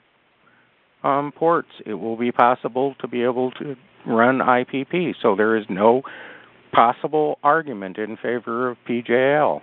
ports, it will be possible to be able to run IPP. So there is no possible argument in favor of PJL.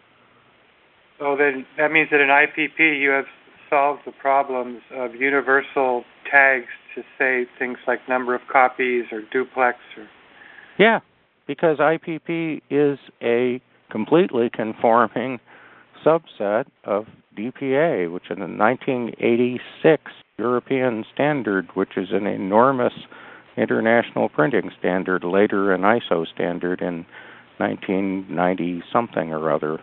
So then that means that in IPP you have solved the problems of universal tags to say things like number of copies or duplex. Yeah, because IPP is a completely conforming subset of DPA, which is a 1986 European standard, which is an enormous international printing standard, later an ISO standard in 1990-something or other,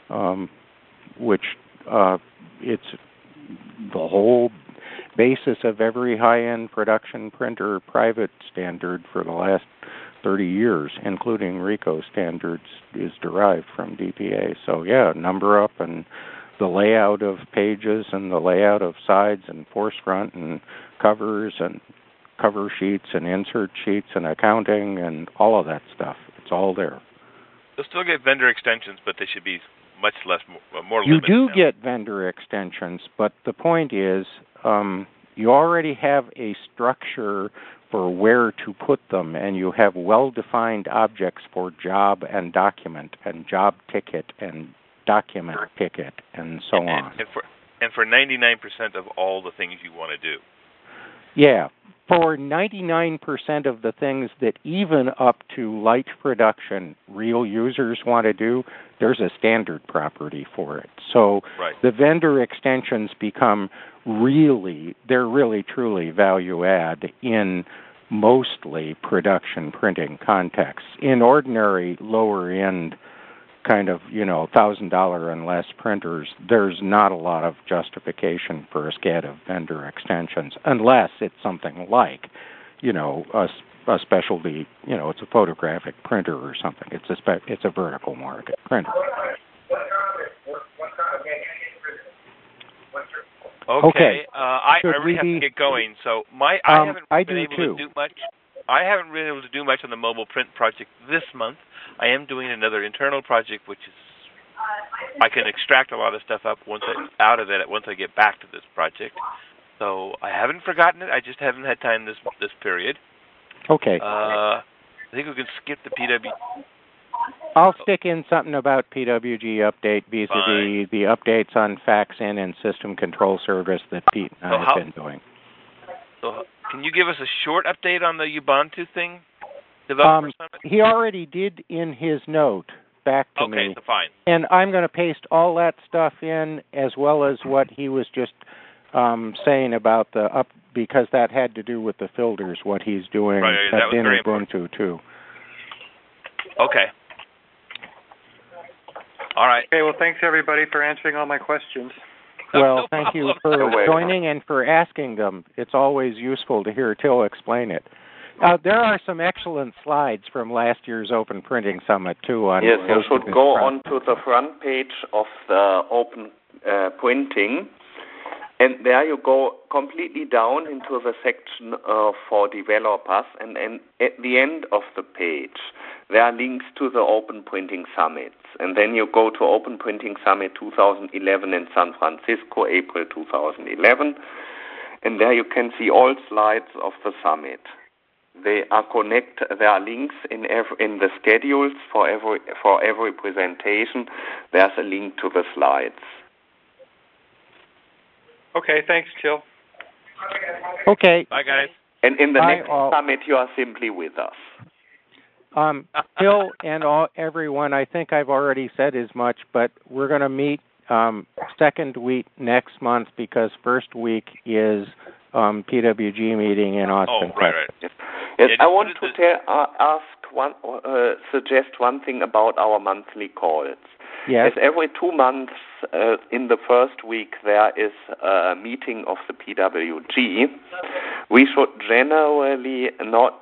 which it's the whole basis of every high-end production printer private standard for the last 30 years, including RICO standards, is derived from DPA. So, yeah, number up and the layout of pages and the layout of sides and force front and covers and cover sheets and insert sheets and accounting and all of that stuff. It's all there. You'll still get vendor extensions, but they should be much less, more you limited. You do now. get vendor extensions, but the point is you already have a structure for where to put them, and you have well-defined objects for job and document and job ticket and document ticket and so on. And for 99% of all the things you want to do. Yeah. For 99% of the things that even up to light production real users want to do, there's a standard property for it. So the vendor extensions become they're really truly value add in mostly production printing contexts. In ordinary lower end kind of, $1,000 and less printers, there's not a lot of justification for a SCAD of vendor extensions, unless it's something like, a specialty, it's a photographic printer or something. It's a vertical market printer. Okay. I really have to get going. So I haven't been able to do much. I haven't been able to do much on the mobile print project this month. I am doing another internal project, which is I can extract a lot of stuff up out of it once I get back to this project. So I haven't forgotten it. I just haven't had time this period. Okay. I think we can skip the PW. I'll stick in something about PWG update vis-a-vis the updates on fax-in and system control service that Pete and I have been doing. So can you give us a short update on the Ubuntu thing? Developer Summit? He already did in his note back to me. Okay, so fine. And I'm going to paste all that stuff in as well as what he was just saying about because that had to do with the filters, what he's doing in Ubuntu too. Okay. All right. Okay, well, thanks everybody for answering all my questions. Well, thank you for joining and for asking them. It's always useful to hear Till explain it. There are some excellent slides from last year's Open Printing Summit, too. Yes, you should go on to the front page of the Open Printing, and there you go completely down into the section for developers, and at the end of the page, there are links to the Open Printing Summits. And then you go to Open Printing Summit 2011 in San Francisco, April 2011, and there you can see all slides of the summit. They are there are links in the schedules for every presentation. There's a link to the slides. Okay, thanks, Till. Okay. Bye, guys. And in the next summit, you are simply with us. Till and everyone, I think I've already said as much, but we're going to meet second week next month because first week is PWG meeting in Austin. Oh, right. Yes, I want to suggest one thing about our monthly calls. Yes. As every 2 months in the first week there is a meeting of the PWG, we should generally not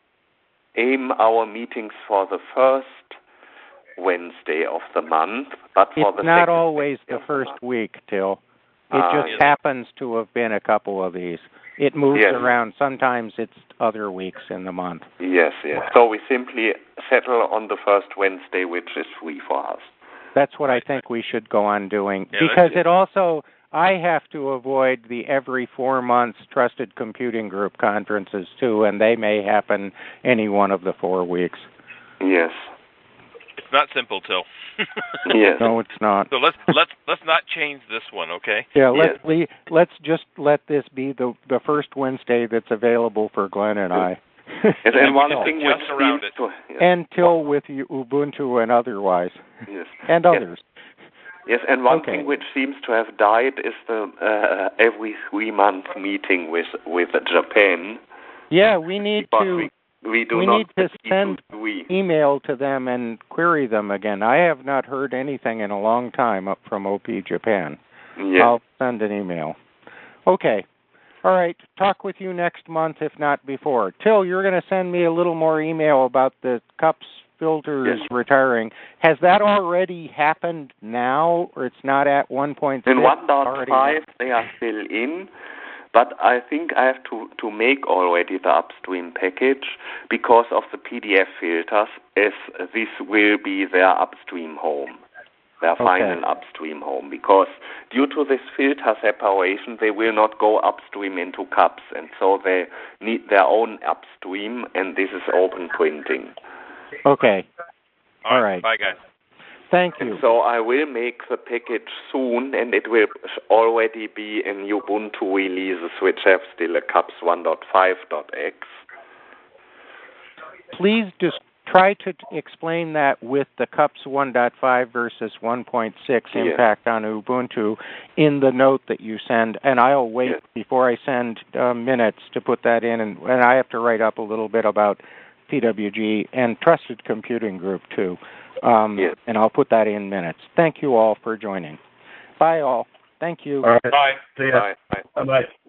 aim our meetings for the first Wednesday of the month, but for the second. It's not always the first week, Till. It just happens to have been a couple of these. It moves around. Sometimes it's other weeks in the month. Yes. So we simply settle on the first Wednesday, which is free for us. That's what I think we should go on doing. Because it also, I have to avoid the every 4 months Trusted Computing Group conferences too, and they may happen any one of the 4 weeks. Yes. It's not simple, Till. Yes. No, it's not. So let's not change this one, okay? Yeah, let's just let this be the first Wednesday that's available for Glenn and I. And one thing which around it. And Till with Ubuntu and otherwise. Yes. And others. Yes, and one thing which seems to have died is the every 3-month meeting with Japan. Yeah, we need to. We need to send email to them and query them again. I have not heard anything in a long time up from OP Japan. Yes. I'll send an email. Okay. All right. Talk with you next month, if not before. Till, you're going to send me a little more email about the CUPS filters retiring. Has that already happened now, or it's not at 1.6? In 1.5, they are still in. But I think I have to make already the upstream package because of the PDF filters, as this will be their upstream home, their final upstream home. Because due to this filter separation, they will not go upstream into CUPS, and so they need their own upstream, and this is Open Printing. Okay. All right. Bye, guys. Thank you. And so I will make the package soon, and it will already be in Ubuntu releases, which have still a CUPS 1.5.x. Please just try to explain that with the CUPS 1.5 versus 1.6 impact on Ubuntu in the note that you send, and I'll wait before I send minutes to put that in, and I have to write up a little bit about PWG and Trusted Computing Group, too. And I'll put that in minutes. Thank you all for joining. Bye, all. Thank you. All right. Bye. See ya. Bye. Bye-bye.